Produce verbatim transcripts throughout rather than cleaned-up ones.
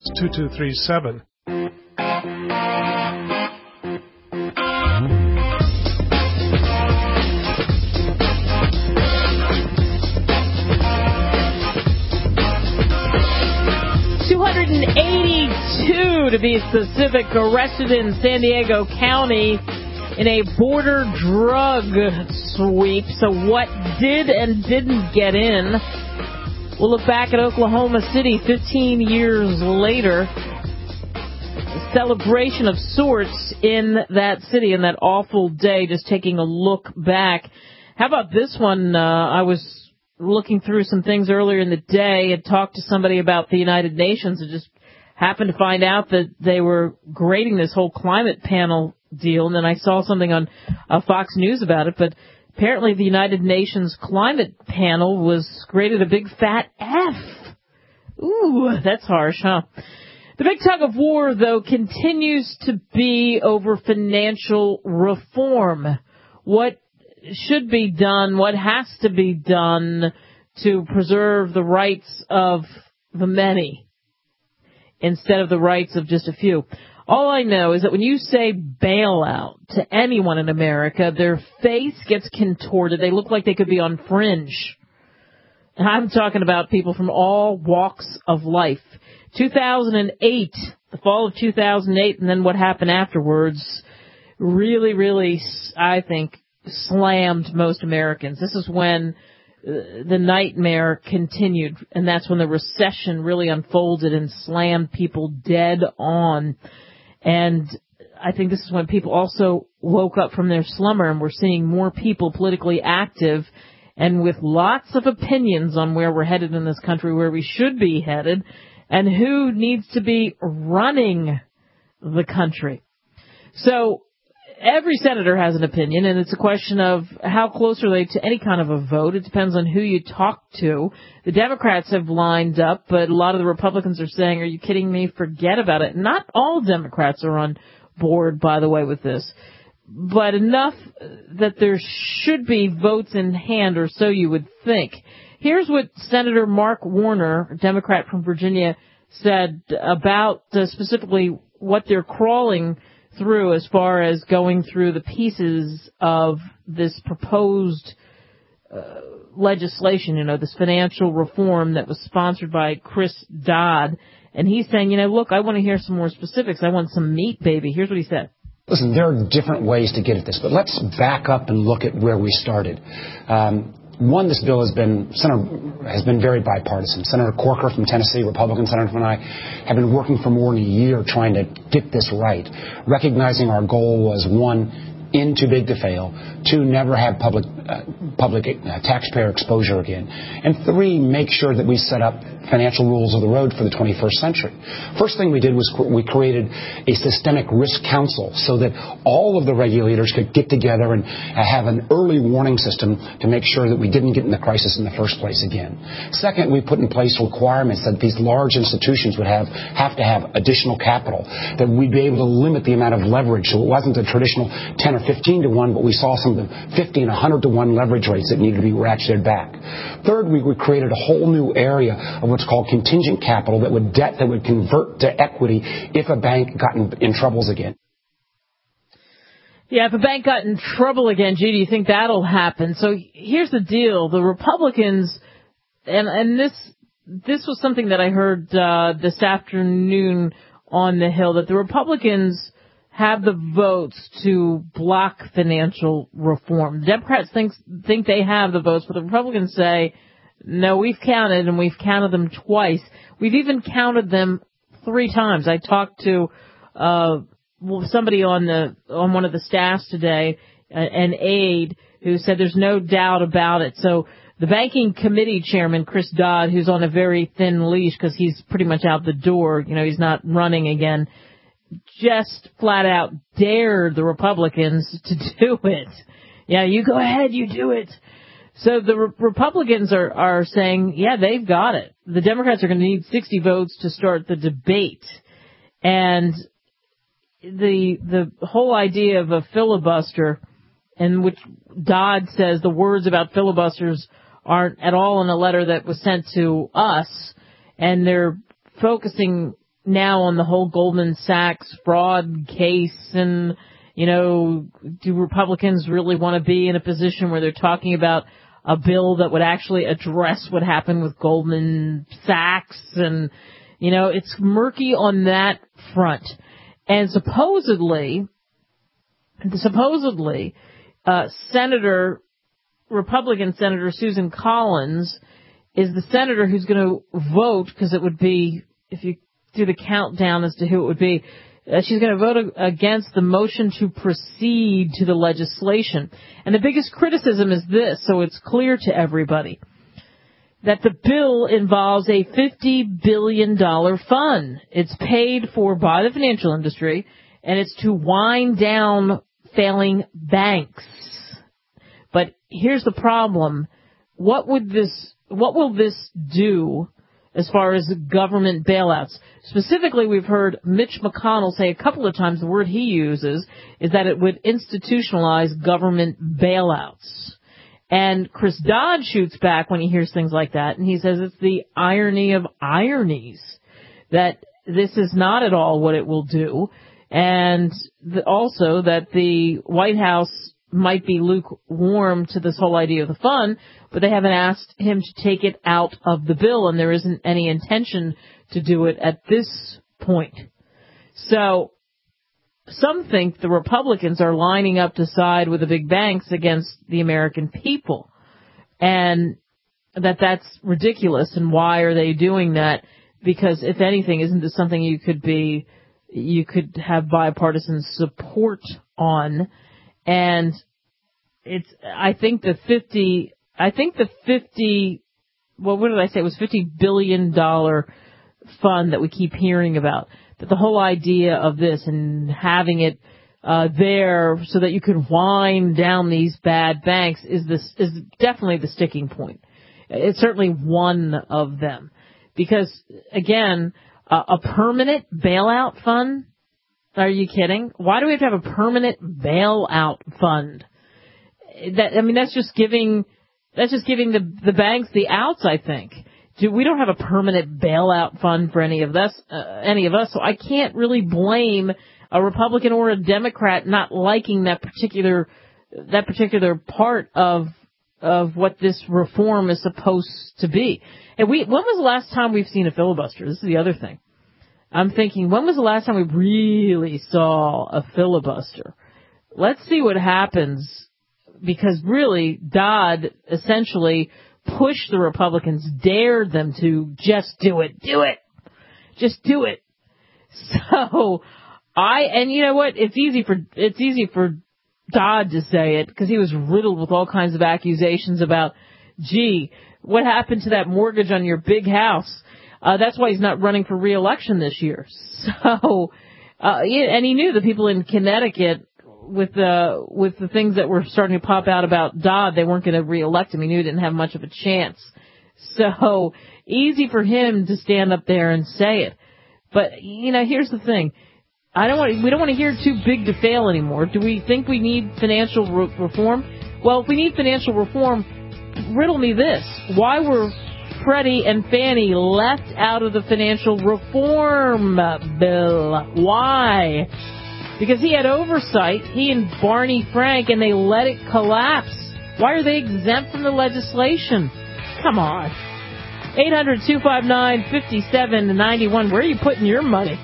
two two three seven. two hundred eighty-two, to be specific, arrested in San Diego County in a border drug sweep. So what did and didn't get in? We'll look back at Oklahoma City fifteen years later. A celebration of sorts in that city in that awful day, just taking a look back. How about this one? Uh, I was looking through some things earlier in the day and talked to somebody about the United Nations and just happened to find out that they were grading this whole climate panel deal. And then I saw something on uh, Fox News about it, but apparently the United Nations climate panel was graded a big fat F. Ooh, that's harsh, huh? The big tug of war, though, continues to be over financial reform. What should be done, what has to be done to preserve the rights of the many instead of the rights of just a few. All I know is that when you say bailout to anyone in America, their face gets contorted. They look like they could be on Fringe. And I'm talking about people from all walks of life. two thousand eight, the fall of two thousand eight, and then what happened afterwards really, really, I think, slammed most Americans. This is when the nightmare continued, and that's when the recession really unfolded and slammed people dead on. And I think this is when people also woke up from their slumber, and we're seeing more people politically active and with lots of opinions on where we're headed in this country, where we should be headed, and who needs to be running the country. So every senator has an opinion, and it's a question of how close are they to any kind of a vote. It depends on who you talk to. The Democrats have lined up, but a lot of the Republicans are saying, are you kidding me? Forget about it. Not all Democrats are on board, by the way, with this, but enough that there should be votes in hand, or so you would think. Here's what Senator Mark Warner, Democrat from Virginia, said about uh, specifically what they're crawling through as far as going through the pieces of this proposed uh, legislation, you know, this financial reform that was sponsored by Chris Dodd. And he's saying, you know, look, I want to hear some more specifics. I want some meat, baby. Here's what he said. Listen, there are different ways to get at this, but let's back up and look at where we started. Um, One, this bill has been Senator, has been very bipartisan. Senator Corker from Tennessee, Republican senator, and I have been working for more than a year trying to get this right, recognizing our goal was, one, in too big to fail, two, never have public uh, public uh, taxpayer exposure again, and three, make sure that we set up financial rules of the road for the twenty-first century. First thing we did was we created a systemic risk council so that all of the regulators could get together and have an early warning system to make sure that we didn't get in the crisis in the first place again. Second, we put in place requirements that these large institutions would have have to have additional capital, that we'd be able to limit the amount of leverage so it wasn't a traditional ten or fifteen to one, but we saw some of the fifty and one hundred to one leverage rates that needed to be ratcheted back. Third, we created a whole new area of what's called contingent capital that would debt that would convert to equity if a bank got in, in troubles again. Yeah, if a bank got in trouble again, gee, do you think that'll happen? So here's the deal. The Republicans, and, and this this was something that I heard uh, this afternoon on the Hill, that the Republicans have the votes to block financial reform. The Democrats think, think they have the votes, but the Republicans say, no, we've counted, and we've counted them twice. We've even counted them three times. I talked to uh somebody on the on one of the staffs today, an aide, who said there's no doubt about it. So the Banking Committee Chairman, Chris Dodd, who's on a very thin leash because he's pretty much out the door, you know, he's not running again, just flat out dared the Republicans to do it. Yeah, you go ahead, you do it. So the Re- Republicans are, are saying, yeah, they've got it. The Democrats are going to need sixty votes to start the debate. And the the whole idea of a filibuster, in which Dodd says the words about filibusters aren't at all in a letter that was sent to us, and they're focusing now on the whole Goldman Sachs fraud case, and, you know, do Republicans really want to be in a position where they're talking about a bill that would actually address what happened with Goldman Sachs? And, you know, it's murky on that front. And supposedly, supposedly, uh, Senator, Republican Senator Susan Collins is the senator who's going to vote, because it would be, if you do the countdown as to who it would be, uh, she's going to vote against the motion to proceed to the legislation. And the biggest criticism is this, so it's clear to everybody, that the bill involves a fifty billion dollars fund. It's paid for by the financial industry, and it's to wind down failing banks. But here's the problem. What would this, what will this do as far as government bailouts? Specifically, we've heard Mitch McConnell say a couple of times, the word he uses is that it would institutionalize government bailouts. And Chris Dodd shoots back when he hears things like that, and he says it's the irony of ironies, that this is not at all what it will do, and the, also that the White House might be lukewarm to this whole idea of the fund, but they haven't asked him to take it out of the bill, and there isn't any intention to do it at this point. So some think the Republicans are lining up to side with the big banks against the American people, and that that's ridiculous. And why are they doing that? Because if anything, isn't this something you could be, you could have bipartisan support on? And it's, I think the fifty, I think the fifty, well, what did I say? It was fifty billion dollars fund that we keep hearing about. That the whole idea of this and having it uh, there so that you could wind down these bad banks is this is definitely the sticking point. It's certainly one of them, because again, uh, a permanent bailout fund. Are you kidding? Why do we have to have a permanent bailout fund? That I mean, that's just giving that's just giving the the banks the outs, I think. Do, we don't have a permanent bailout fund for any of us, uh, any of us, so I can't really blame a Republican or a Democrat not liking that particular that particular part of of what this reform is supposed to be. And we, when was the last time we've seen a filibuster? This is the other thing. I'm thinking, when was the last time we really saw a filibuster? Let's see what happens, because really Dodd essentially pushed the Republicans, dared them to just do it, do it, just do it. So I, and you know what? It's easy for, it's easy for Dodd to say it, because he was riddled with all kinds of accusations about, gee, what happened to that mortgage on your big house? Uh, that's why he's not running for re-election this year. So, uh, and he knew the people in Connecticut, with the with the things that were starting to pop out about Dodd, they weren't going to re-elect him. He knew he didn't have much of a chance. So easy for him to stand up there and say it. But you know, here's the thing: I don't want we don't want to hear too big to fail anymore. Do we think we need financial re- reform? Well, if we need financial reform, riddle me this: why were Freddie and Fannie left out of the financial reform bill? Why? Because he had oversight, he and Barney Frank, and they let it collapse. Why are they exempt from the legislation? Come on. eight hundred, two five nine, five seven nine one. Where are you putting your money?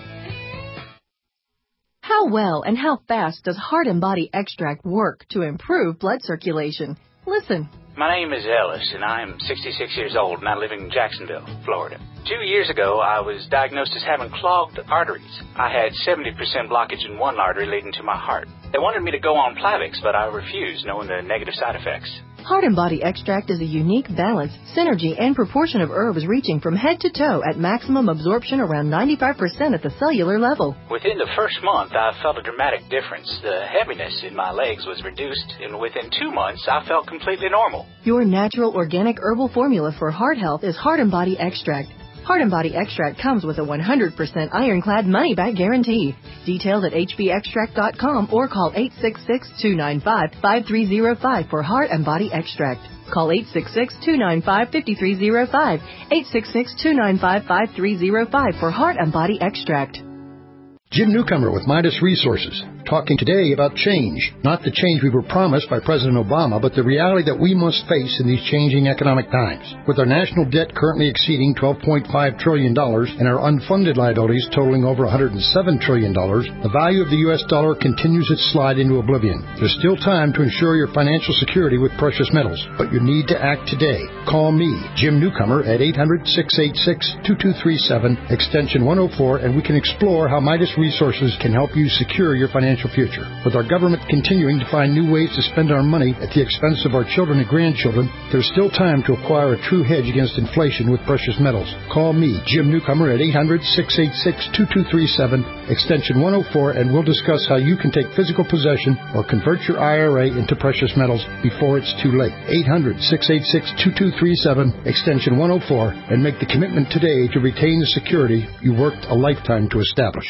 How well and how fast does Heart and Body Extract work to improve blood circulation? Listen. My name is Ellis, and I am sixty-six years old, and I live in Jacksonville, Florida. Two years ago, I was diagnosed as having clogged arteries. I had seventy percent blockage in one artery leading to my heart. They wanted me to go on Plavix, but I refused, knowing the negative side effects. Heart and Body Extract is a unique balance, synergy, and proportion of herbs reaching from head to toe at maximum absorption around ninety-five percent at the cellular level. Within the first month, I felt a dramatic difference. The heaviness in my legs was reduced, and within two months, I felt completely normal. Your natural organic herbal formula for heart health is Heart and Body Extract. Heart and Body Extract comes with a one hundred percent ironclad money-back guarantee. Details at h b extract dot com or call eight six six, two nine five, five three zero five for Heart and Body Extract. Call eight six six, two nine five, five three zero five, eight six six, two nine five, five three zero five for Heart and Body Extract. Jim Newcomer with Midas Resources, talking today about change. Not the change we were promised by President Obama, but the reality that we must face in these changing economic times. With our national debt currently exceeding twelve point five trillion dollars and our unfunded liabilities totaling over one hundred seven trillion dollars, the value of the U S dollar continues its slide into oblivion. There's still time to ensure your financial security with precious metals, but you need to act today. Call me, Jim Newcomer, at eight hundred, six eight six, two two three seven, extension one oh four, and we can explore how Midas Resources can help you secure your financial future. With our government continuing to find new ways to spend our money at the expense of our children and grandchildren, there's still time to acquire a true hedge against inflation with precious metals. Call me, Jim Newcomer, at eight hundred, six eight six, two two three seven, extension one oh four, and we'll discuss how you can take physical possession or convert your I R A into precious metals before it's too late. eight hundred, six eight six, two two three seven, extension one oh four, and make the commitment today to retain the security you worked a lifetime to establish.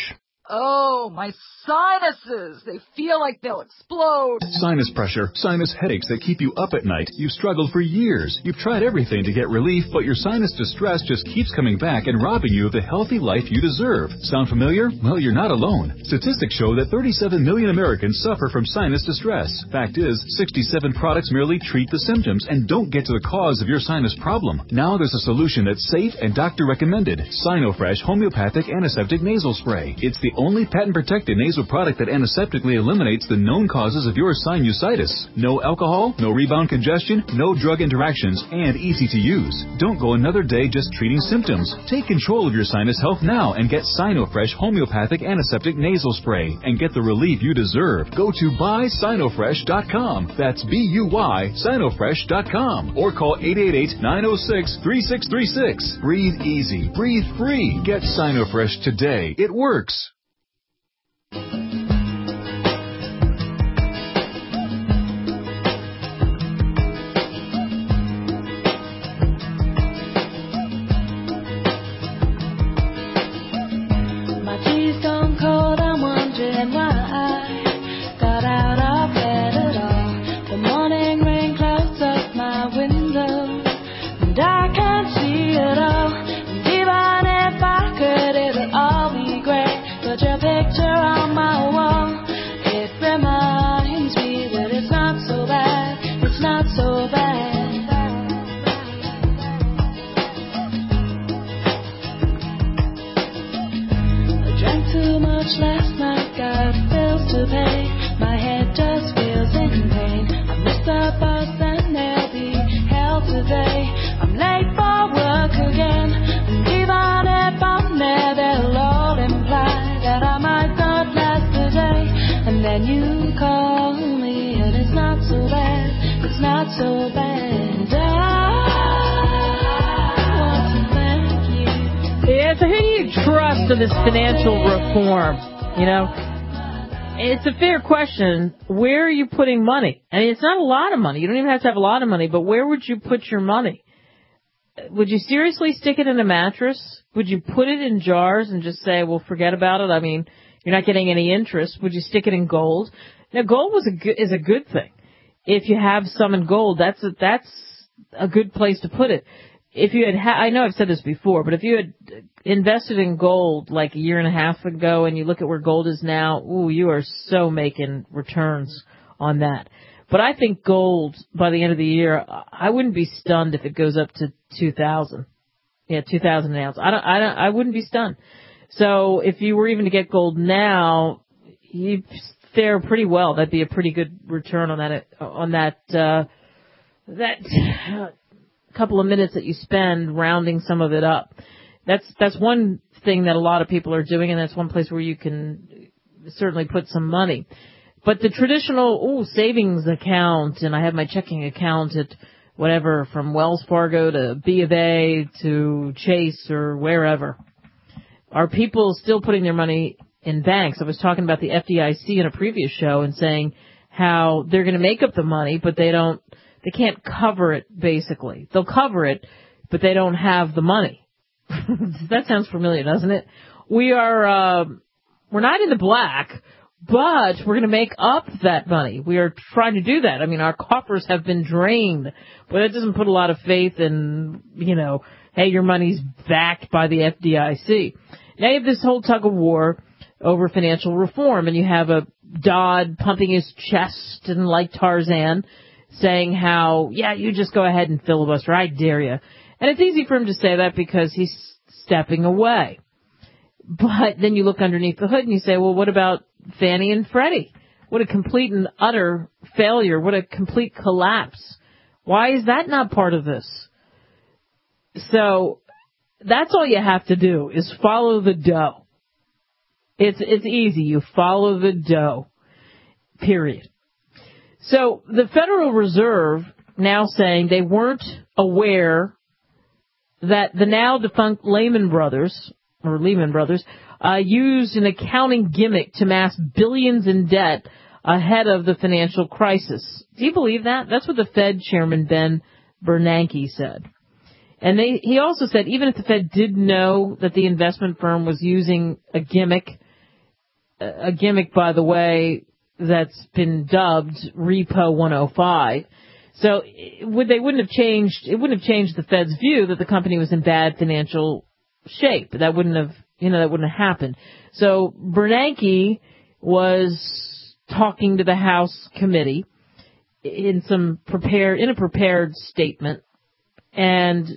Oh, my sinuses! They feel like they'll explode. Sinus pressure, sinus headaches that keep you up at night. You've struggled for years. You've tried everything to get relief, but your sinus distress just keeps coming back and robbing you of the healthy life you deserve. Sound familiar? Well, you're not alone. Statistics show that thirty-seven million Americans suffer from sinus distress. Fact is, sixty-seven products merely treat the symptoms and don't get to the cause of your sinus problem. Now there's a solution that's safe and doctor recommended. Sinofresh Homeopathic Antiseptic Nasal Spray. It's the only patent-protected nasal product that antiseptically eliminates the known causes of your sinusitis. No alcohol, no rebound congestion, no drug interactions, and easy to use. Don't go another day just treating symptoms. Take control of your sinus health now and get Sinofresh Homeopathic Antiseptic Nasal Spray and get the relief you deserve. Go to buy sinofresh dot com. That's B U Y sinofresh dot com. Or call eight eight eight, nine oh six, three six three six. Breathe easy. Breathe free. Get Sinofresh today. It works. To this financial reform, you know, it's a fair question. Where are you putting money? I mean, it's not a lot of money. You don't even have to have a lot of money, but where would you put your money? Would you seriously stick it in a mattress? Would you put it in jars and just say, well, forget about it? I mean, you're not getting any interest. Would you stick it in gold? Now, gold was a good, is a good thing. If you have some in gold, that's a, that's a good place to put it. If you had, ha- I know I've said this before, but if you had invested in gold like a year and a half ago and you look at where gold is now, ooh, you are so making returns on that. But I think gold, by the end of the year, I wouldn't be stunned if it goes up to two thousand. Yeah, two thousand an ounce. I don't, I don't, I wouldn't be stunned. So if you were even to get gold now, you fare pretty well. That'd be a pretty good return on that, on that, uh, that, uh, couple of minutes that you spend rounding some of it up. That's that's one thing that a lot of people are doing, and that's one place where you can certainly put some money. But the traditional ooh, savings account, and I have my checking account at whatever, from Wells Fargo to B of A to Chase or wherever. Are people still putting their money in banks? I was talking about the F D I C in a previous show and saying how they're going to make up the money, but they don't. They can't cover it, basically. They'll cover it, but they don't have the money. That sounds familiar, doesn't it? We are, uh, we're not in the black. But we're going to make up that money. We are trying to do that. I mean, our coffers have been drained. But that doesn't put a lot of faith in, you know, hey, your money's backed by the F D I C. Now you have this whole tug of war over financial reform, and you have a Dodd pumping his chest and like Tarzan saying how, yeah, you just go ahead and filibuster. I dare you. And it's easy for him to say that because he's stepping away. But then you look underneath the hood and you say, well, what about Fannie and Freddie? What a complete and utter failure. What a complete collapse. Why is that not part of this? So that's all you have to do is follow the dough. It's, it's easy. You follow the dough. Period. So the Federal Reserve now saying they weren't aware that the now defunct Lehman Brothers, or Lehman Brothers, uh, used an accounting gimmick to amass billions in debt ahead of the financial crisis. Do you believe that? That's what the Fed chairman, Ben Bernanke, said. And they, he also said even if the Fed did know that the investment firm was using a gimmick, a gimmick, by the way, that's been dubbed Repo one oh five. So would they wouldn't have changed, it wouldn't have changed the Fed's view that the company was in bad financial shape. That wouldn't have, you know, that wouldn't have happened. So Bernanke was talking to the House committee in some prepared, in a prepared statement, and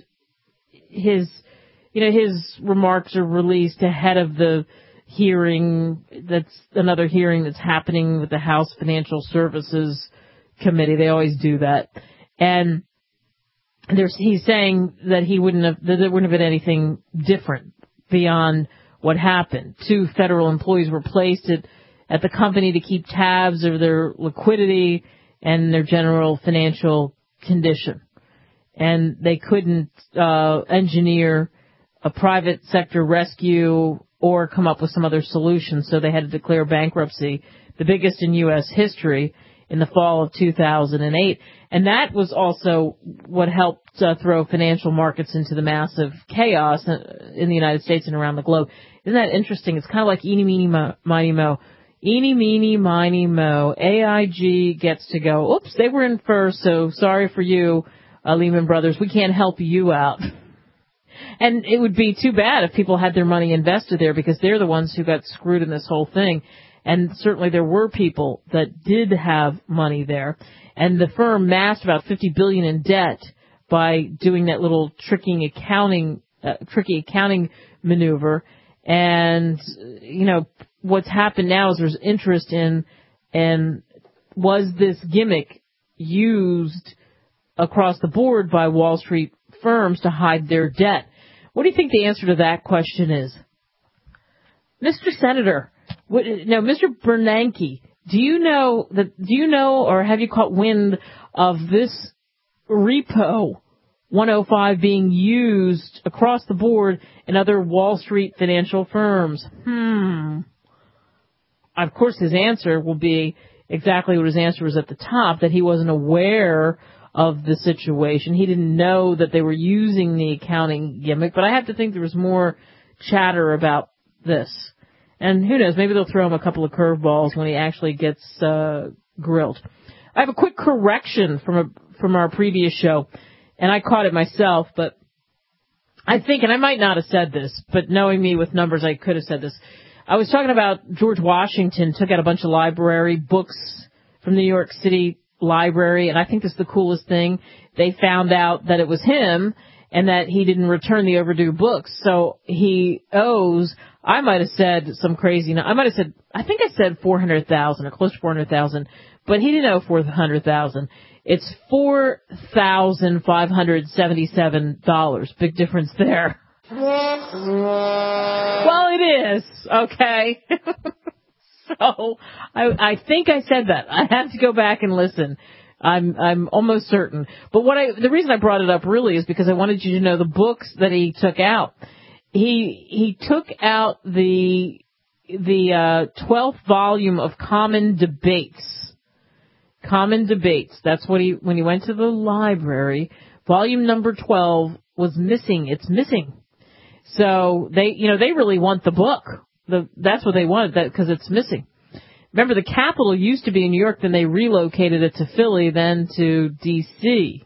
his, you know, his remarks are released ahead of the hearing. That's another hearing that's happening with the House Financial Services Committee. They always do that. And there's, he's saying that he wouldn't have, that there wouldn't have been anything different beyond what happened. Two federal employees were placed at, at the company to keep tabs of their liquidity and their general financial condition. And they couldn't uh, engineer a private sector rescue or come up with some other solution, so they had to declare bankruptcy, the biggest in U S history, in the fall of two thousand eight. And that was also what helped uh, throw financial markets into the massive chaos in the United States and around the globe. Isn't that interesting? It's kind of like eeny, meeny, mo, miny, mo. Eeny, meeny, miny, mo. A I G gets to go, oops, they were in first, so sorry for you, uh, Lehman Brothers. We can't help you out. And it would be too bad if people had their money invested there because they're the ones who got screwed in this whole thing. And certainly there were people that did have money there. And the firm massed about fifty billion dollars in debt by doing that little tricky accounting, uh, tricky accounting maneuver. And, you know, what's happened now is there's interest in, and was this gimmick used across the board by Wall Street firms to hide their debt? What do you think the answer to that question is? Mister Senator, what, no, Mister Bernanke, do you know that, do you know or have you caught wind of this Repo one oh five being used across the board in other Wall Street financial firms? Hmm. Of course, his answer will be exactly what his answer was at the top, that he wasn't aware of the situation. He didn't know that they were using the accounting gimmick, but I have to think there was more chatter about this. And who knows, maybe they'll throw him a couple of curveballs when he actually gets uh grilled. I have a quick correction from a, from our previous show, and I caught it myself, but I think, and I might not have said this, but knowing me with numbers, I could have said this. I was talking about George Washington took out a bunch of library books from the New York City Library, and I think this is the coolest thing. They found out that it was him and that he didn't return the overdue books. So he owes, I might have said some crazy, I might have said, I think I said four hundred thousand or close to four hundred thousand, but he didn't owe four hundred thousand. It's four thousand five hundred seventy-seven dollars. Big difference there. Well, it is, okay? So I, I think I said that. I have to go back and listen. I'm I'm almost certain. But what I the reason I brought it up really is because I wanted you to know the books that he took out. He he took out the the uh, twelfth volume of Common Debates. Common Debates. That's what he when he went to the library. Volume number twelve was missing. It's missing. So they you know they really want the book. The, that's what they wanted, that because it's missing. remember, the capital used to be in New York, then they relocated it to Philly, then to D C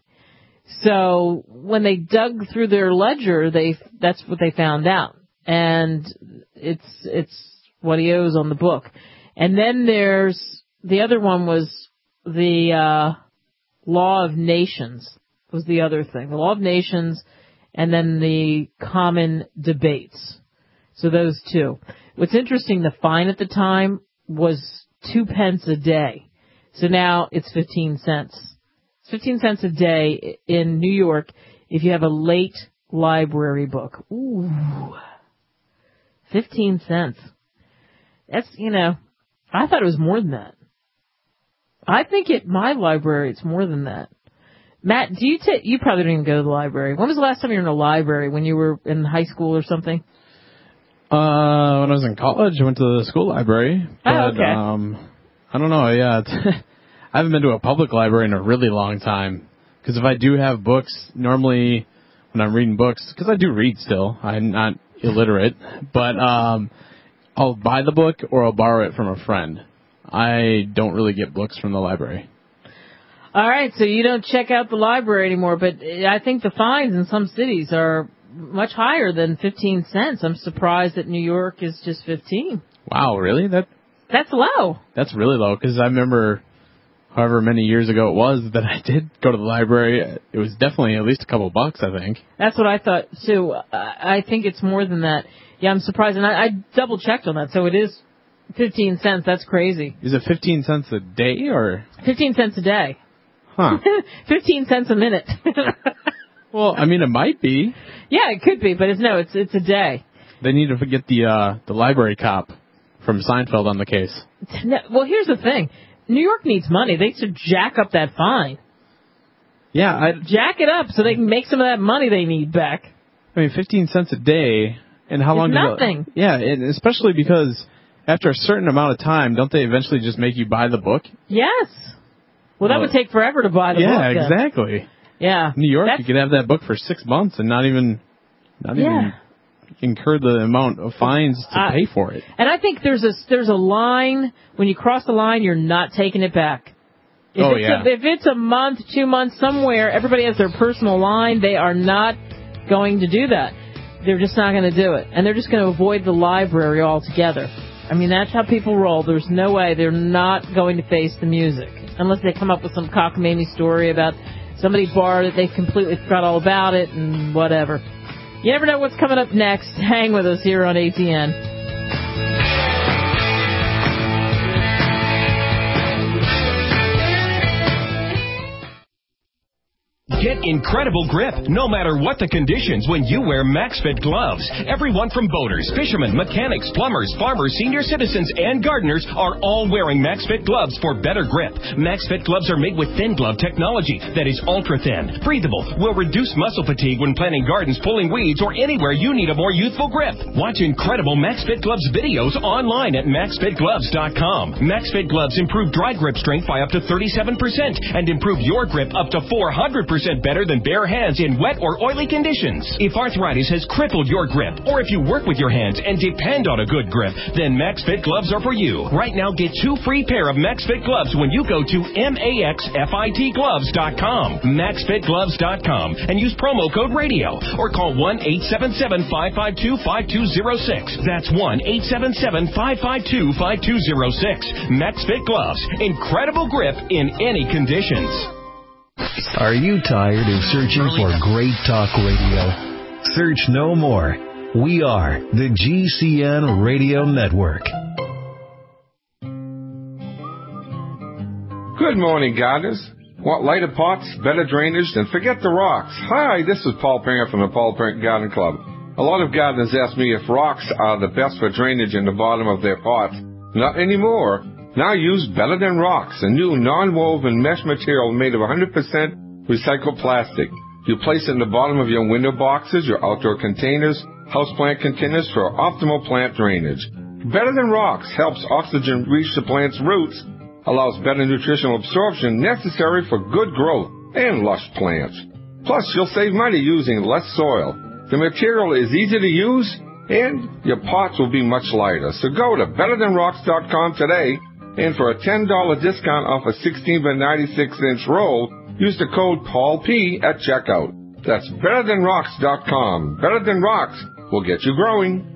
So when they dug through their ledger, they that's what they found out. And it's it's what he owes on the book. And then there's the other one was the uh, Law of Nations was the other thing. The Law of Nations and then the Common Debates. So those two. What's interesting, the fine at the time was two pence a day. So now it's fifteen cents. It's fifteen cents a day in New York if you have a late library book. Ooh. fifteen cents. That's, you know, I thought it was more than that. I think at my library it's more than that. Matt, do you take, you probably don't even go to the library. When was the last time you were in a library? When you were in high school or something? Uh, when I was in college, I went to the school library. But, oh, okay. um, I don't know, yeah. I haven't been to a public library in a really long time. Because if I do have books, normally when I'm reading books, because I do read still, I'm not illiterate, but um, I'll buy the book or I'll borrow it from a friend. I don't really get books from the library. All right, so you don't check out the library anymore, but I think the fines in some cities are much higher than fifteen cents. I'm surprised that New York is just fifteen. Wow, really? That That's low. That's really low, because I remember however many years ago it was that I did go to the library. It was definitely at least a couple bucks, I think. That's what I thought, too. I think it's more than that. Yeah, I'm surprised, and I, I double-checked on that, so it is fifteen cents. That's crazy. Is it fifteen cents a day, or? fifteen cents a day. Huh. fifteen cents a minute. Well, I mean, it might be. Yeah, it could be, but it's no, it's it's a day. They need to get the uh, the library cop from Seinfeld on the case. No, well, here's the thing. New York needs money. They should jack up that fine. Yeah. I, jack it up so they can make some of that money they need back. I mean, fifteen cents a day, and how it's long does nothing. it... Yeah, and especially because after a certain amount of time, don't they eventually just make you buy the book? Yes. Well, that well, would take forever to buy the yeah, book. Yeah, exactly. Yeah. New York, That's, you could have that book for six months and not even, not yeah. even incur the amount of fines to uh, pay for it. And I think there's a there's a line when you cross the line, you're not taking it back. If oh it's yeah. A, if it's a month, two months, somewhere, everybody has their personal line. They are not going to do that. They're just not going to do it, and they're just going to avoid the library altogether. I mean, that's how people roll. There's no way they're not going to face the music. Unless they come up with some cockamamie story about somebody borrowed it, they completely forgot all about it, and whatever. You never know what's coming up next. Hang with us here on A T N. Get incredible grip, no matter what the conditions, when you wear MaxFit gloves. Everyone from boaters, fishermen, mechanics, plumbers, farmers, senior citizens, and gardeners are all wearing MaxFit gloves for better grip. MaxFit gloves are made with thin glove technology that is ultra-thin, breathable, will reduce muscle fatigue when planting gardens, pulling weeds, or anywhere you need a more youthful grip. Watch incredible MaxFit gloves videos online at max fit gloves dot com. MaxFit gloves improve dry grip strength by up to thirty-seven percent and improve your grip up to four hundred percent better than bare hands in wet or oily conditions. If arthritis has crippled your grip, or if you work with your hands and depend on a good grip, then MaxFit gloves are for you. Right now, get two free pair of MaxFit gloves when you go to max fit gloves dot com, max fit gloves dot com, and use promo code radio, or call one eight seven seven, five five two, five two zero six. That's one eight seven seven, five five two, five two zero six. MaxFit gloves, incredible grip in any conditions. Are you tired of searching for great talk radio? Search no more. We are the G C N Radio Network. Good morning, gardeners. Want lighter pots, better drainage, then forget the rocks. Hi, this is Paul Parent from the Paul Parent Garden Club. A lot of gardeners ask me if rocks are the best for drainage in the bottom of their pots. Not anymore. Now use Better Than Rocks, a new non-woven mesh material made of one hundred percent recycled plastic. You place it in the bottom of your window boxes, your outdoor containers, houseplant containers for optimal plant drainage. Better Than Rocks helps oxygen reach the plant's roots, allows better nutritional absorption necessary for good growth and lush plants. Plus, you'll save money using less soil. The material is easy to use, and your pots will be much lighter. So go to better than rocks dot com today And for a ten dollars discount off a sixteen by ninety-six inch roll, use the code Paul P at checkout. That's better than rocks dot com. Better Than Rocks will get you growing.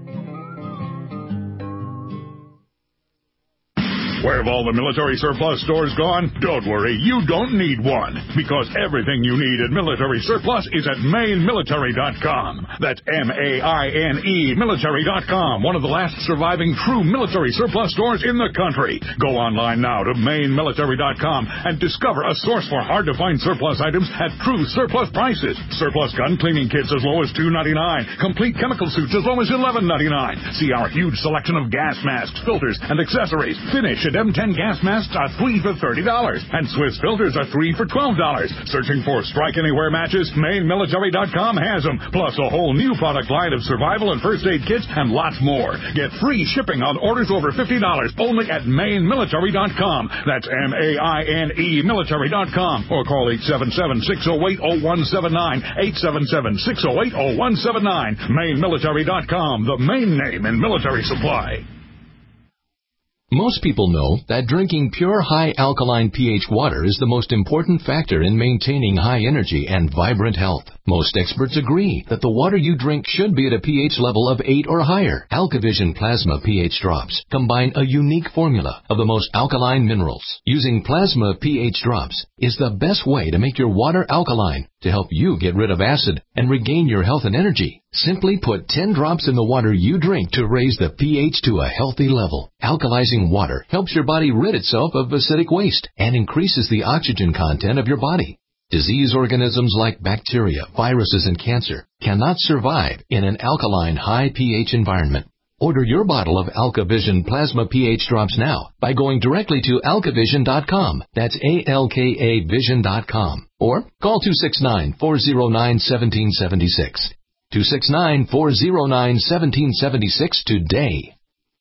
Where have all the military surplus stores gone? Don't worry, you don't need one, because everything you need at Military Surplus is at Maine Military dot com. That's M A I N E Military dot com, one of the last surviving true military surplus stores in the country. Go online now to Maine Military dot com and discover a source for hard-to-find surplus items at true surplus prices. Surplus gun cleaning kits as low as two dollars and ninety-nine cents. Complete chemical suits as low as eleven dollars and ninety-nine cents. See our huge selection of gas masks, filters, and accessories. Finish at M ten gas masks are three for thirty dollars, and Swiss filters are three for twelve dollars. Searching for Strike Anywhere matches? Maine Military dot com has them, plus a whole new product line of survival and first aid kits and lots more. Get free shipping on orders over fifty dollars only at Maine Military dot com. That's M A I N E Military dot com, or call eight seven seven, six oh eight, oh one seven nine, eight seven seven, six oh eight, oh one seven nine. Maine Military dot com, the main name in military supply. Most people know that drinking pure high alkaline pH water is the most important factor in maintaining high energy and vibrant health. Most experts agree that the water you drink should be at a pH level of eight or higher. AlkaVision Plasma pH drops combine a unique formula of the most alkaline minerals. Using Plasma pH drops is the best way to make your water alkaline to help you get rid of acid and regain your health and energy. Simply put ten drops in the water you drink to raise the pH to a healthy level. Alkalizing water helps your body rid itself of acidic waste and increases the oxygen content of your body. Disease organisms like bacteria, viruses, and cancer cannot survive in an alkaline high pH environment. Order your bottle of AlkaVision Plasma pH drops now by going directly to alka vision dot com. That's A L K A vision dot com. Or call two six nine, four oh nine, one seven seven six. two six nine, four oh nine, one seven seven six today.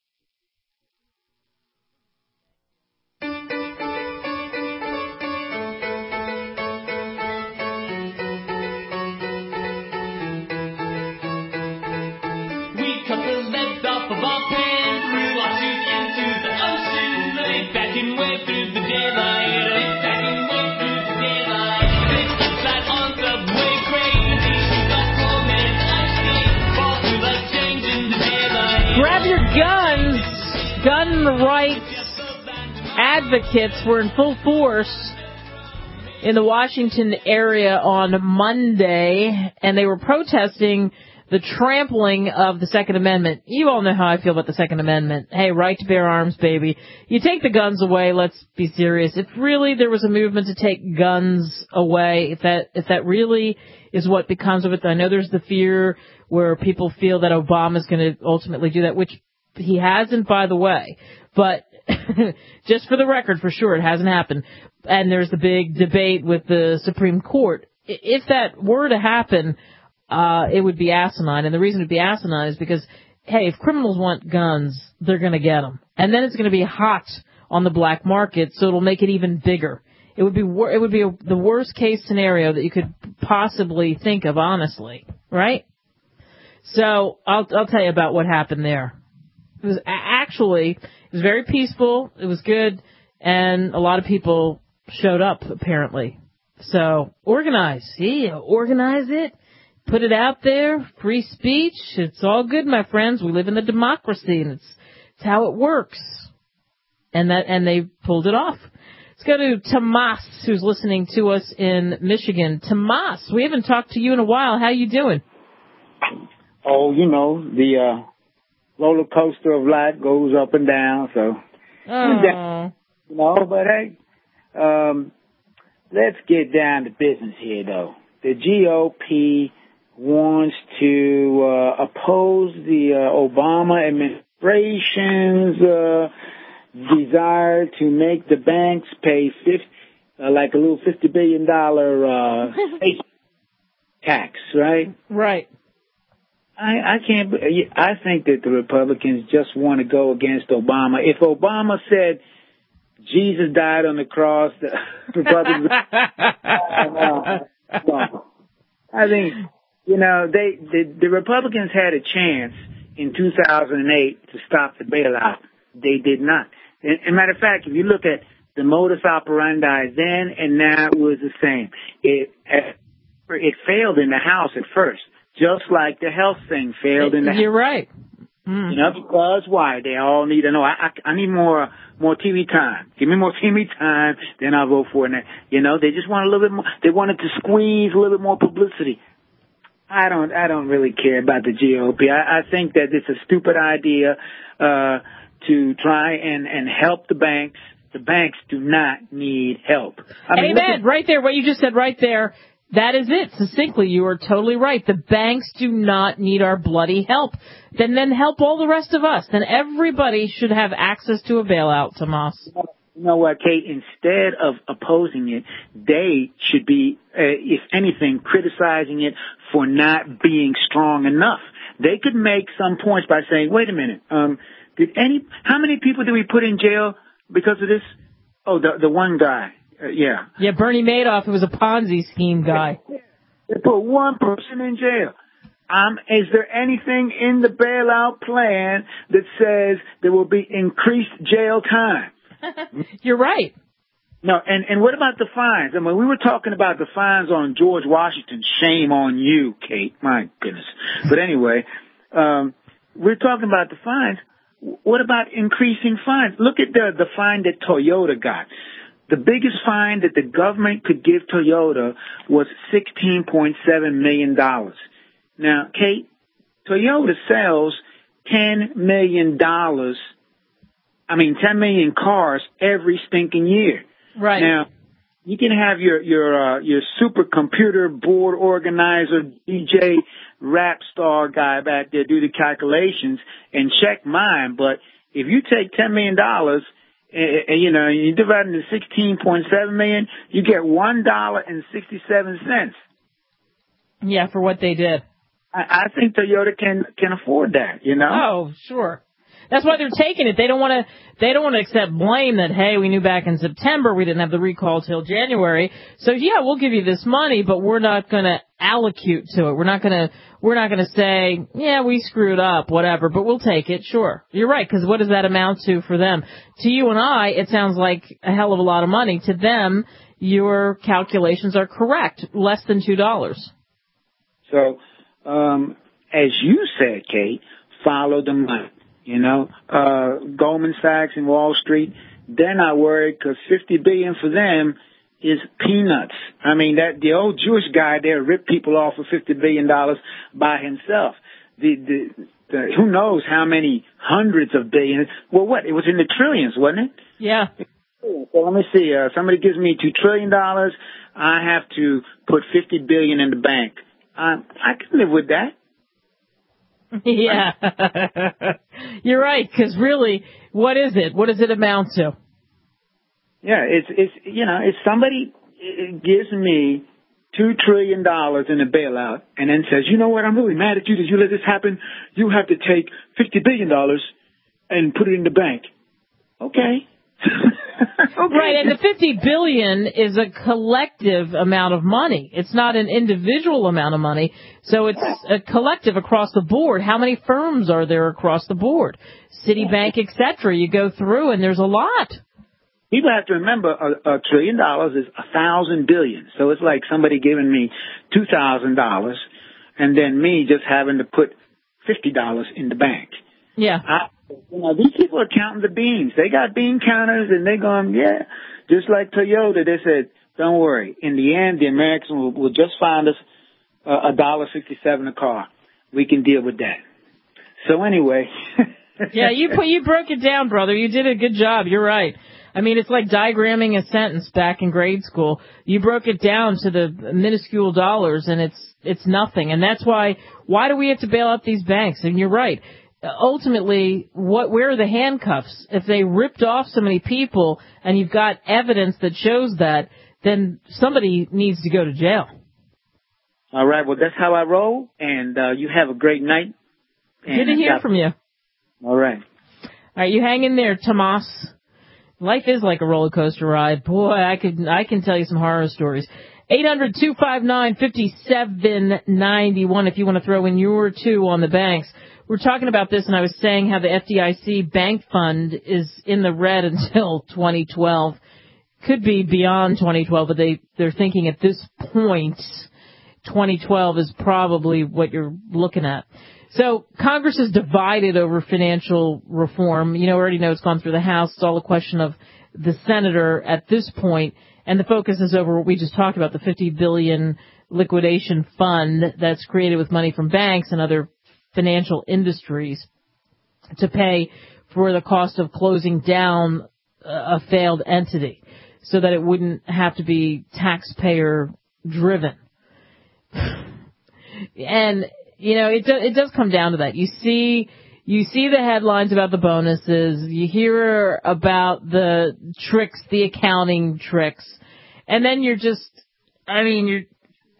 Grab your guns. Gun rights advocates were in full force in the Washington area on Monday, and they were protesting the trampling of the Second Amendment. You all know how I feel about the Second Amendment. Hey, right to bear arms, baby. You take the guns away, let's be serious. If really there was a movement to take guns away, if that if that really is what becomes of it, I know there's the fear where people feel that Obama's going to ultimately do that, which he hasn't, by the way. But just for the record, for sure, it hasn't happened. And there's the big debate with the Supreme Court. If that were to happen, uh, it would be asinine. And the reason it would be asinine is because, hey, if criminals want guns, they're going to get them. And then it's going to be hot on the black market, so it'll make it even bigger. It would be wor- it would be a, the worst case scenario that you could possibly think of, honestly, right? So I'll I'll tell you about what happened there. It was actually it was very peaceful. It was good, and a lot of people showed up apparently. So organize, yeah, organize it, put it out there. Free speech. It's all good, my friends. We live in a democracy, and it's it's how it works. And that and they pulled it off. Let's go to Tomas, who's listening to us in Michigan. Tomas, we haven't talked to you in a while. How you doing? Oh, you know, the uh, roller coaster of life goes up and down, so. Oh. You know, but hey, um, let's get down to business here, though. The G O P wants to uh, oppose the uh, Obama administration's uh, desire to make the banks pay fifty, uh, like a little fifty billion dollars uh, tax, right? Right. I, I can't. I think that the Republicans just want to go against Obama. If Obama said Jesus died on the cross, the Republicans. uh, no. I think you know they the, the Republicans had a chance in two thousand eight to stop the bailout. They did not. As a matter of fact, if you look at the modus operandi then and now, it was the same. It it failed in the House at first, just like the health thing failed in the House. You're right. Mm. You know, because why? They all need to know. I, I, I need more more T V time. Give me more T V time, then I'll vote for it. You know, they just want a little bit more. They wanted to squeeze a little bit more publicity. I don't. I don't really care about the G O P. I, I think that it's a stupid idea uh, to try and and help the banks. The banks do not need help. I mean, Amen. At, right there, what you just said right there, that is it. Succinctly, you are totally right. The banks do not need our bloody help. Then then help all the rest of us. Then everybody should have access to a bailout, Tomas. You know what, Kate? Instead of opposing it, they should be, uh, if anything, criticizing it for not being strong enough. They could make some points by saying, wait a minute, um, did any, how many people did we put in jail because of this? Oh, the the one guy. Uh, yeah. Yeah, Bernie Madoff, who was a Ponzi scheme guy. They put one person in jail. Um, is there anything in the bailout plan that says there will be increased jail time? You're right. No, and, and what about the fines? I mean, we were talking about the fines on George Washington. Shame on you, Kate. My goodness. But anyway, um, we're talking about the fines. What about increasing fines? Look at the, the fine that Toyota got. The biggest fine that the government could give Toyota was sixteen point seven million dollars. Now, Kate, Toyota sells ten million dollars, I mean, ten million cars every stinking year. Right. Now, you can have your, your, uh, your supercomputer board organizer, D J, rap star guy back there do the calculations and check mine, but if you take ten million dollars, and, you know, you divide it into sixteen point seven million, you get one dollar and sixty-seven cents. Yeah, for what they did. I, I think Toyota can can afford that, you know? Oh, sure. That's why they're taking it. They don't want to. They don't want to accept blame that, hey, we knew back in September we didn't have the recall till January. So yeah, we'll give you this money, but we're not going to allocate to it. We're not going to. We're not going to say, yeah, we screwed up, whatever. But we'll take it. Sure, you're right. Because what does that amount to for them? To you and I, it sounds like a hell of a lot of money. To them, your calculations are correct. Less than two dollars. So, um, as you said, Kate, follow the money. You know, uh, Goldman Sachs and Wall Street, they're not worried because fifty billion dollars for them is peanuts. I mean, that the old Jewish guy there ripped people off for fifty billion dollars by himself. The, the, the, who knows how many hundreds of billions. Well, what? It was in the trillions, wasn't it? Yeah. So let me see. Uh, somebody gives me two trillion dollars. I have to put fifty billion dollars in the bank. Uh, I can live with that. Yeah, you're right. Because really, what is it? What does it amount to? Yeah, it's it's you know, if somebody gives me two trillion dollars in a bailout and then says, you know what, I'm really mad at you that you let this happen. You have to take fifty billion dollars and put it in the bank. Okay. Okay. Right, and the fifty billion dollars is a collective amount of money. It's not an individual amount of money, so it's a collective across the board. How many firms are there across the board? Citibank, et cetera. You go through, and there's a lot. People have to remember a, a trillion dollars is a thousand billion. So it's like somebody giving me two thousand dollars and then me just having to put fifty dollars in the bank. Yeah. I, you know, these people are counting the beans. They got bean counters and they're going, yeah, just like Toyota. They said, don't worry. In the end, the Americans will, will just find us a uh, one dollar sixty-seven a car. We can deal with that. So anyway. Yeah, you put, you broke it down, brother. You did a good job. You're right. I mean, it's like diagramming a sentence back in grade school. You broke it down to the minuscule dollars, and it's it's nothing. And that's why, why do we have to bail out these banks? And you're right. Ultimately, what where are the handcuffs? If they ripped off so many people and you've got evidence that shows that, then somebody needs to go to jail. All right. Well, that's how I roll, and uh, you have a great night. Good to hear from you. All right. All right, you hang in there, Tomas. Life is like a roller coaster ride. Boy, I could I can tell you some horror stories. eight hundred, two five nine, five seven nine one if you want to throw in your two on the banks. we're talking about this, and I was saying how the F D I C bank fund is in the red until twenty twelve. Could be beyond twenty twelve, but they, they're thinking at this point, twenty twelve is probably what you're looking at. So Congress is divided over financial reform. You know, we already know it's gone through the House. It's all a question of the senator at this point, and the focus is over what we just talked about, the fifty billion dollars liquidation fund that's created with money from banks and other financial industries to pay for the cost of closing down a failed entity so that it wouldn't have to be taxpayer driven. And, you know, it, do, it does come down to that. You see, you see the headlines about the bonuses. You hear about the tricks, the accounting tricks. And then you're just, I mean, you're,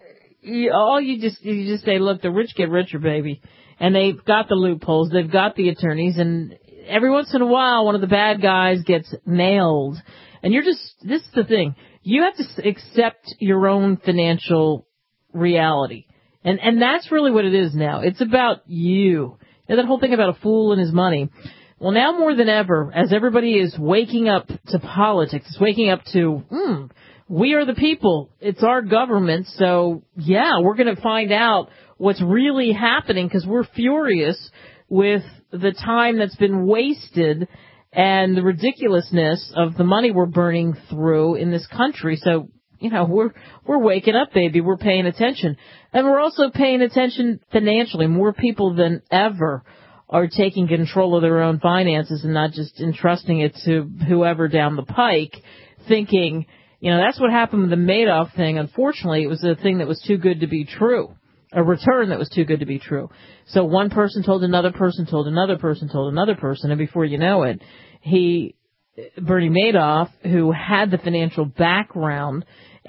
you, all you just, you just say, look, the rich get richer, baby. And they've got the loopholes. They've got the attorneys. And every once in a while, one of the bad guys gets nailed. And you're just, this is the thing. You have to accept your own financial reality. And, and that's really what it is now. It's about you. You know, that whole thing about a fool and his money. Well, now more than ever, as everybody is waking up to politics, it's waking up to, hmm, we are the people. It's our government. So, yeah, we're going to find out what's really happening because we're furious with the time that's been wasted and the ridiculousness of the money we're burning through in this country. So, you know, we're we're waking up, baby. We're paying attention. And we're also paying attention financially. More people than ever are taking control of their own finances and not just entrusting it to whoever down the pike, thinking, you know, that's what happened with the Madoff thing. Unfortunately, it was a thing that was too good to be true, a return that was too good to be true. So one person told another person, told another person, told another person, and before you know it, he, Bernie Madoff, who had the financial background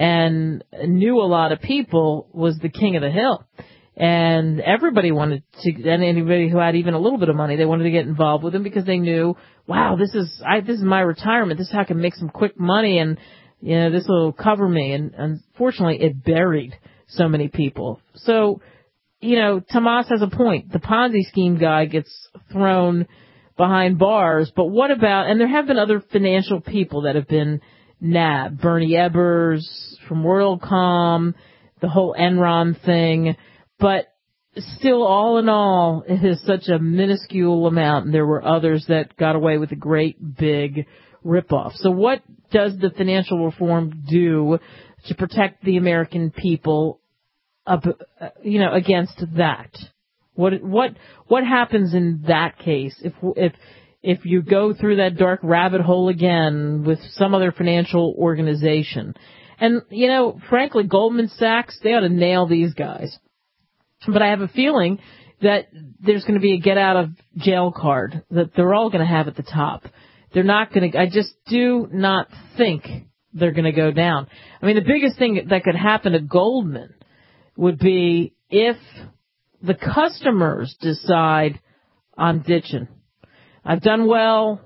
and knew a lot of people, was the king of the hill. And everybody wanted to, and anybody who had even a little bit of money, they wanted to get involved with him because they knew, wow, this is, I, this is my retirement. This is how I can make some quick money and, you know, this will cover me. And unfortunately, it buried so many people. So, you know, Tomas has a point. The Ponzi scheme guy gets thrown behind bars, but what about, and there have been other financial people that have been nabbed. Bernie Ebbers from WorldCom, the whole Enron thing, but still, all in all, it is such a minuscule amount, and there were others that got away with a great big ripoff. So what does the financial reform do to protect the American people, up, you know, against that? What what what happens in that case if if if you go through that dark rabbit hole again with some other financial organization? And, you know, frankly, Goldman Sachs, they ought to nail these guys. But I have a feeling that there's going to be a get out of jail card that they're all going to have at the top. They're not going to, I just do not think they're going to go down. I mean, the biggest thing that could happen to Goldman would be if the customers decide, I'm ditching. I've done well.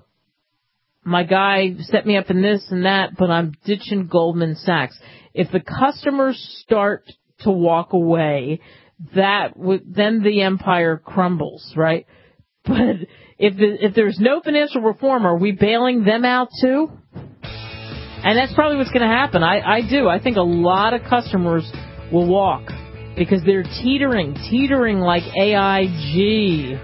My guy set me up in this and that, but I'm ditching Goldman Sachs. If the customers start to walk away, that would, then the empire crumbles, right? But if the, if there's no financial reform, are we bailing them out too? And that's probably what's going to happen. I, I do. I think a lot of customers will walk because they're teetering, teetering like A I G.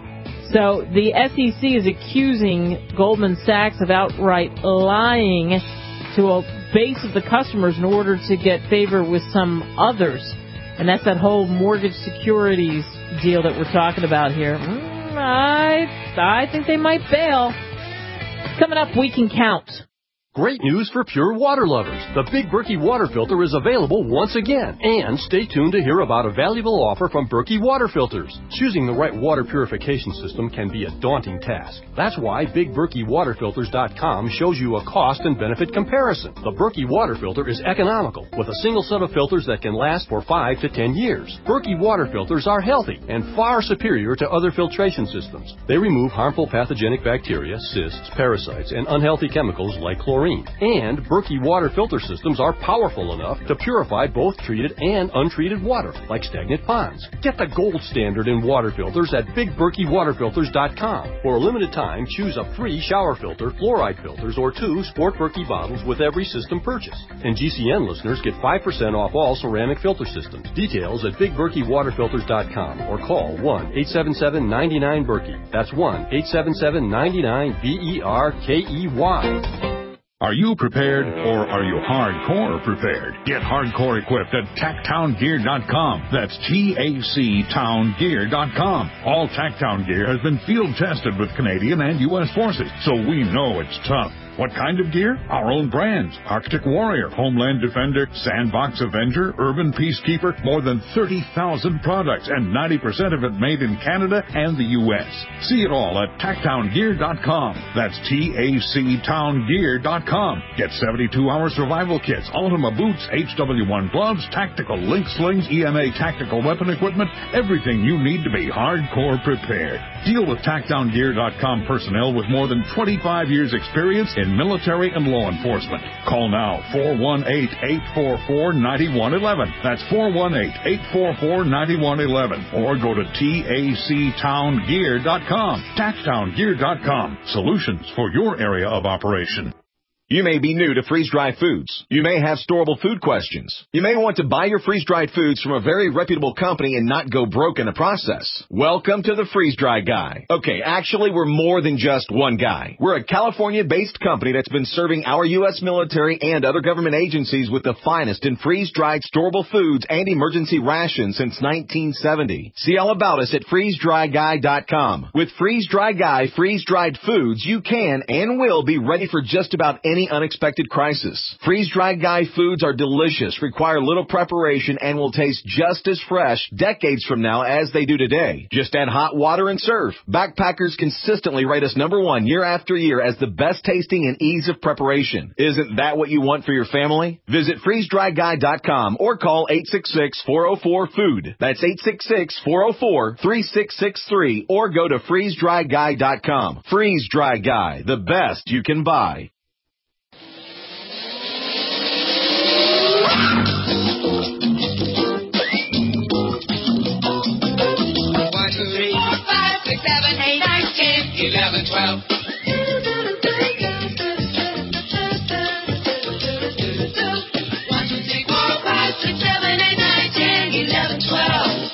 So the S E C is accusing Goldman Sachs of outright lying to a base of the customers in order to get favor with some others. And that's that whole mortgage securities deal that we're talking about here. Mm, I, I think they might bail. Coming up, we can count. Great news for pure water lovers. The Big Berkey water filter is available once again. And stay tuned to hear about a valuable offer from Berkey Water Filters. Choosing the right water purification system can be a daunting task. That's why Big Berkey Water Filters dot com shows you a cost and benefit comparison. The Berkey water filter is economical, with a single set of filters that can last for five to ten years. Berkey water filters are healthy and far superior to other filtration systems. They remove harmful pathogenic bacteria, cysts, parasites, and unhealthy chemicals like chlorine chlorine. And Berkey water filter systems are powerful enough to purify both treated and untreated water, like stagnant ponds. Get the gold standard in water filters at big berkey water filters dot com. For a limited time, choose a free shower filter, fluoride filters, or two Sport Berkey bottles with every system purchase. And G C N listeners get five percent off all ceramic filter systems. Details at big berkey water filters dot com or call one eight seven seven, nine nine, Berkey. That's one eight seven seven, nine nine, B E R K E Y. Are you prepared, or are you hardcore prepared? Get hardcore equipped at tack town gear dot com. That's T A C town gear dot com. All Tacktown gear has been field tested with Canadian and U S forces, so we know it's tough. What kind of gear? Our own brands. Arctic Warrior, Homeland Defender, Sandbox Avenger, Urban Peacekeeper, more than thirty thousand products, and ninety percent of it made in Canada and the U S. See it all at tack town gear dot com. That's T A C town gear dot com. Get seventy-two hour survival kits, Ultima boots, H W one gloves, tactical link slings, E M A tactical weapon equipment, everything you need to be hardcore prepared. Deal with tack town gear dot com personnel with more than twenty-five years experience in military and law enforcement. Call now, four one eight, eight four four, nine one one one. That's four one eight, eight four four, nine one one one. Or go to T A C town gear dot com. tack town gear dot com. Solutions for your area of operation. You may be new to freeze-dried foods. You may have storable food questions. You may want to buy your freeze-dried foods from a very reputable company and not go broke in the process. Welcome to the Freeze-Dry Guy. Okay, actually, we're more than just one guy. We're a California-based company that's been serving our U S military and other government agencies with the finest in freeze-dried storable foods and emergency rations since nineteen seventy. See all about us at freeze dry guy dot com. With Freeze-Dry Guy freeze-dried foods, you can and will be ready for just about any unexpected crisis. Freeze-Dried Guy foods are delicious, require little preparation, and will taste just as fresh decades from now as they do today. Just add hot water and serve. Backpackers consistently rate us number one year after year as the best tasting and ease of preparation. Isn't that what you want for your family? Visit freeze dry guy dot com or call eight six six, four oh four, food. That's eight six six, four oh four, three six six three or go to freeze dry guy dot com. Freeze-Dry Guy, the best you can buy. eleven, twelve. One, two, three, four, five, six, seven, eight, nine, ten, eleven, twelve.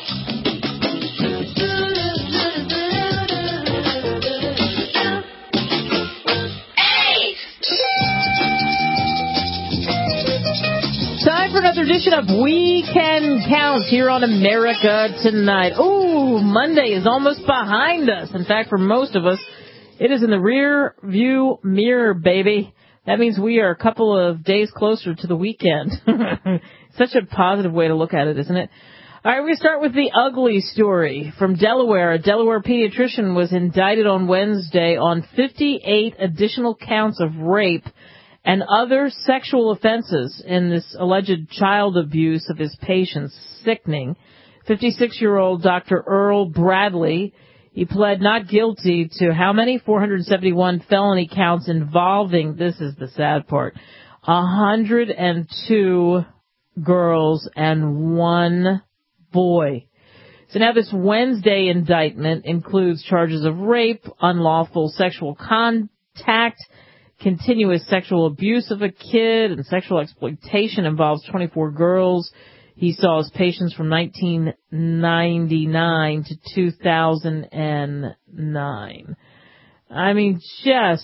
Time for another edition of Weekend Counts here on America Tonight. Ooh, Monday is almost behind us. In fact, for most of us, it is in the rear view mirror, baby. That means we are a couple of days closer to the weekend. Such a positive way to look at it, isn't it? All right, we're going to start with the ugly story from Delaware. A Delaware pediatrician was indicted on Wednesday on fifty-eight additional counts of rape and other sexual offenses in this alleged child abuse of his patients. Sickening. fifty-six-year-old Doctor Earl Bradley, he pled not guilty to how many? four hundred seventy-one felony counts involving, this is the sad part, one hundred two girls and one boy. So now this Wednesday indictment includes charges of rape, unlawful sexual contact, continuous sexual abuse of a kid, and sexual exploitation. Involves twenty-four girls. He saw his patients from nineteen ninety-nine to two thousand nine. I mean, just,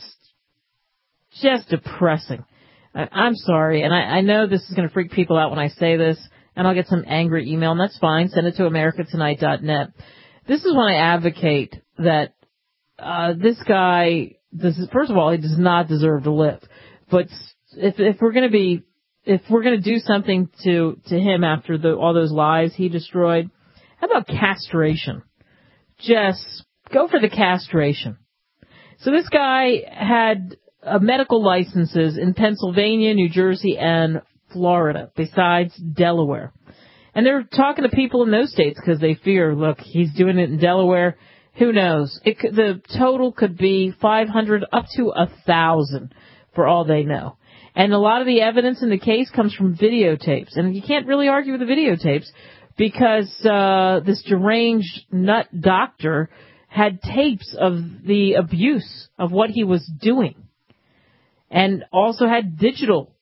just depressing. I, I'm sorry, and I, I know this is going to freak people out when I say this, and I'll get some angry email, and that's fine. Send it to america tonight dot net. This is when I advocate that uh, this guy, this is, first of all, he does not deserve to live. But if, if we're going to be If we're going to do something to, to him after the, all those lives he destroyed, how about castration? Just go for the castration. So this guy had uh, medical licenses in Pennsylvania, New Jersey, and Florida, besides Delaware. And they're talking to people in those states because they fear, look, he's doing it in Delaware. Who knows? It could, the total could be five hundred up to one thousand for all they know. And a lot of the evidence in the case comes from videotapes. And you can't really argue with the videotapes because uh, this deranged nut doctor had tapes of the abuse of what he was doing and also had digital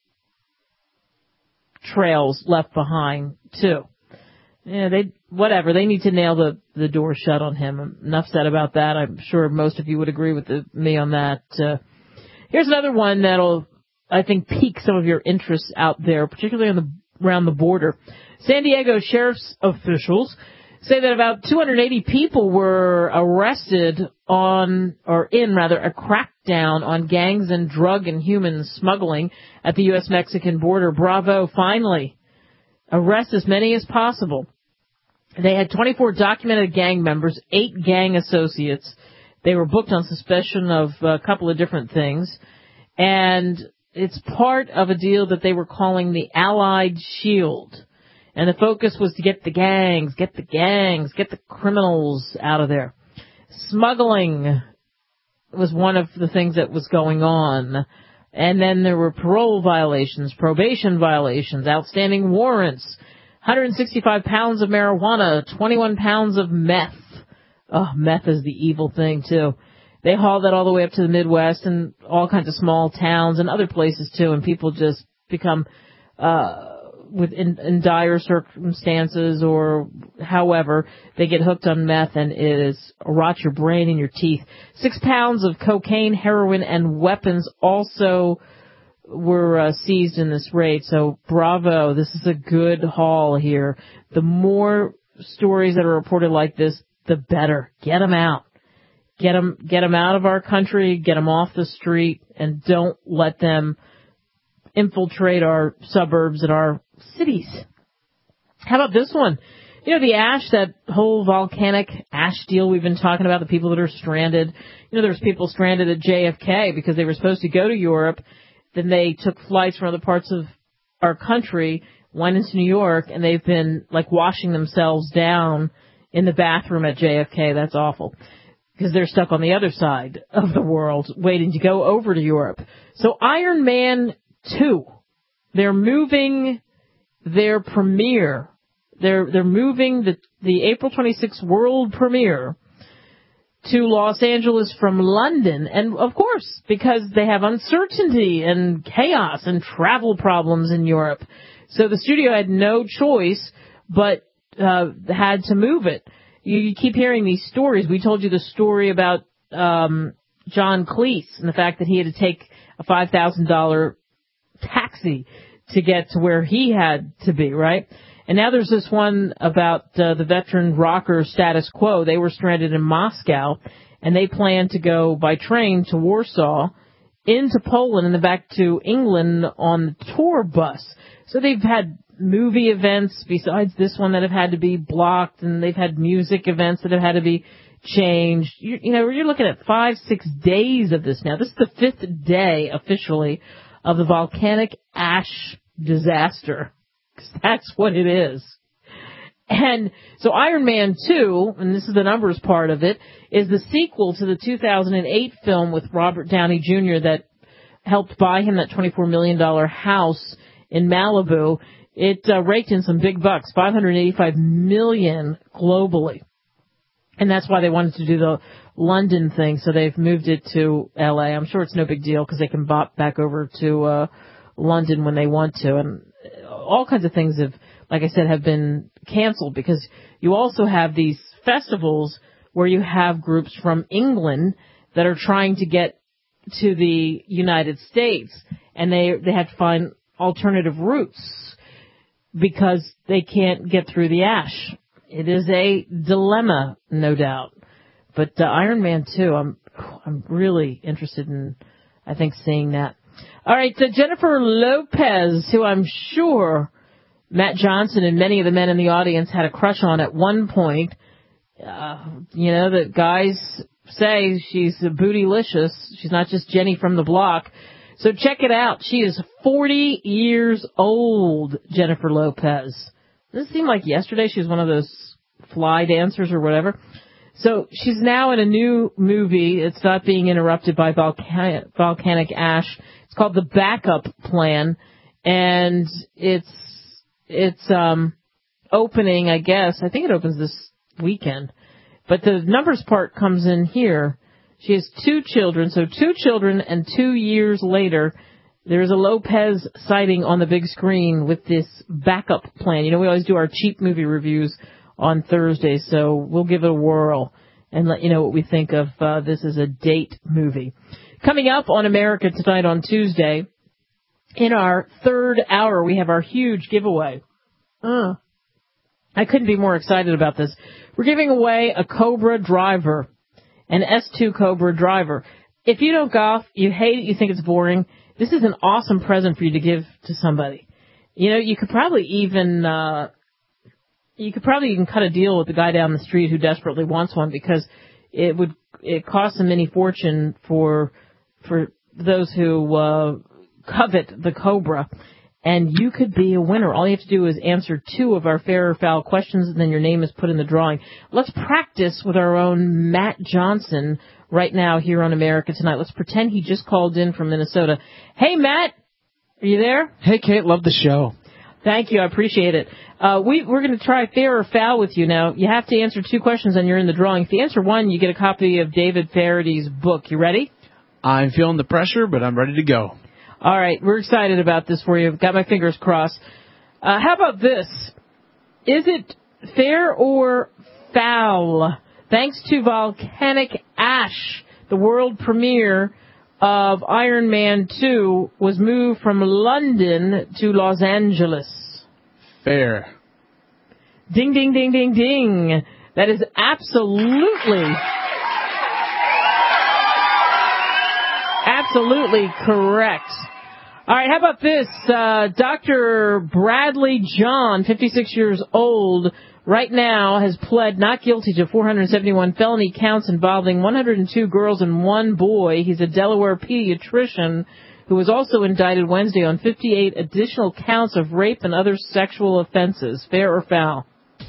trails left behind, too. Yeah, they whatever. They need to nail the, the door shut on him. Enough said about that. I'm sure most of you would agree with the, me on that. Uh, here's another one that'll, I think, pique some of your interests out there, particularly on the, around the border. San Diego sheriff's officials say that about two hundred eighty people were arrested on, or in rather, a crackdown on gangs and drug and human smuggling at the U S Mexican border. Bravo, finally. Arrest as many as possible. They had twenty-four documented gang members, eight gang associates. They were booked on suspicion of a couple of different things. And it's part of a deal that they were calling the Allied Shield. And the focus was to get the gangs, get the gangs, get the criminals out of there. Smuggling was one of the things that was going on. And then there were parole violations, probation violations, outstanding warrants, one hundred sixty-five pounds of marijuana, twenty-one pounds of meth. Oh, meth is the evil thing, too. They hauled that all the way up to the Midwest and all kinds of small towns and other places, too, and people just become uh with in, in dire circumstances or however, they get hooked on meth and it is rot your brain and your teeth. Six pounds of cocaine, heroin, and weapons also were uh, seized in this raid. So bravo, this is a good haul here. The more stories that are reported like this, the better. Get them out. Get them, get them out of our country, get them off the street, and don't let them infiltrate our suburbs and our cities. How about this one? You know, the ash, that whole volcanic ash deal we've been talking about, the people that are stranded. You know, there's people stranded at J F K because they were supposed to go to Europe. Then they took flights from other parts of our country, went into New York, and they've been, like, washing themselves down in the bathroom at J F K. That's awful. Because they're stuck on the other side of the world waiting to go over to Europe. So Iron Man two, they're moving their premiere. They're they're moving the the April twenty-sixth world premiere to Los Angeles from London. And of course, because they have uncertainty and chaos and travel problems in Europe. So the studio had no choice but uh had to move it. You, you keep hearing these stories. We told you the story about um John Cleese and the fact that he had to take a five thousand dollars taxi to get to where he had to be, right? And now there's this one about uh, the veteran rocker Status Quo. They were stranded in Moscow, and they planned to go by train to Warsaw, into Poland, and then back to England on the tour bus. So they've had movie events besides this one that have had to be blocked, and they've had music events that have had to be changed. You, you know, you're looking at five, six days of this now. This is the fifth day, officially, of the volcanic ash disaster. That's what it is. And so Iron Man two, and this is the numbers part of it, is the sequel to the two thousand eight film with Robert Downey Junior that helped buy him that twenty-four million dollars house in Malibu. It uh, raked in some big bucks, five hundred eighty-five million dollars globally. And that's why they wanted to do the London thing, so they've moved it to L A. I'm sure it's no big deal because they can bop back over to uh London when they want to. And all kinds of things have, like I said, have been canceled because you also have these festivals where you have groups from England that are trying to get to the United States, and they they have to find alternative routes because they can't get through the ash. It is a dilemma, no doubt. But uh, Iron Man two, I'm I'm really interested in, I think, seeing that. All right, so Jennifer Lopez, who I'm sure Matt Johnson and many of the men in the audience had a crush on at one point. Uh, you know, the guys say she's bootylicious. She's not just Jenny from the block. So check it out. She is forty years old, Jennifer Lopez. Does it seem like yesterday she was one of those fly dancers or whatever? So she's now in a new movie. It's not being interrupted by volcanic, volcanic ash. It's called The Backup Plan, and it's it's um opening, I guess. I think it opens this weekend. But the numbers part comes in here. She has two children, so two children, and two years later, there's a Lopez sighting on the big screen with this backup plan. You know, we always do our cheap movie reviews on Thursday, so we'll give it a whirl and let you know what we think of uh, this as a date movie. Coming up on America Tonight on Tuesday, in our third hour, we have our huge giveaway. Uh, I couldn't be more excited about this. We're giving away a Cobra driver, an S two Cobra driver. If you don't golf, you hate it, you think it's boring, this is an awesome present for you to give to somebody. You know, you could probably even, uh, you could probably even cut a deal with the guy down the street who desperately wants one, because it would, it costs a mini fortune for, for those who, uh, covet the Cobra. And you could be a winner. All you have to do is answer two of our fair or foul questions, and then your name is put in the drawing. Let's practice with our own Matt Johnson right now here on America Tonight. Let's pretend he just called in from Minnesota. Hey, Matt, are you there? Hey, Kate, love the show. Thank you, I appreciate it. Uh, we, we're going to try fair or foul with you now. You have to answer two questions, and you're in the drawing. If you answer one, you get a copy of David Farady's book. You ready? I'm feeling the pressure, but I'm ready to go. All right, we're excited about this for you. I've got my fingers crossed. Uh, how about this? Is it fair or foul? Thanks to volcanic ash, the world premiere of Iron Man two was moved from London to Los Angeles. Fair. Ding, ding, ding, ding, ding. That is absolutely, absolutely correct. All right, how about this? Uh, Doctor Bradley John, fifty-six years old, right now has pled not guilty to four hundred seventy-one felony counts involving one hundred two girls and one boy. He's a Delaware pediatrician who was also indicted Wednesday on fifty-eight additional counts of rape and other sexual offenses. Fair or foul?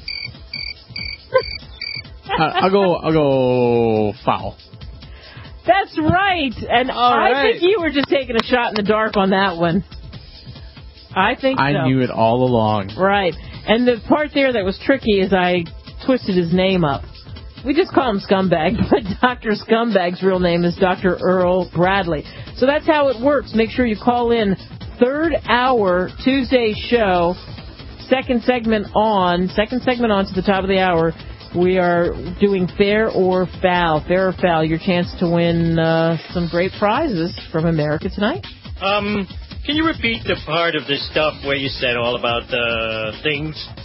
uh, I'll go. I'll go foul. That's right. And All I right. think you were just taking a shot in the dark on that one. I think I so. knew it all along. Right. And the part there that was tricky is I twisted his name up. We just call him Scumbag, but Doctor Scumbag's real name is Doctor Earl Bradley. So that's how it works. Make sure you call in third hour Tuesday show, second segment on, second segment on to the top of the hour. We are doing fair or foul. Fair or foul, your chance to win uh, some great prizes from America Tonight. Um, can you repeat the part of the stuff where you said all about the things?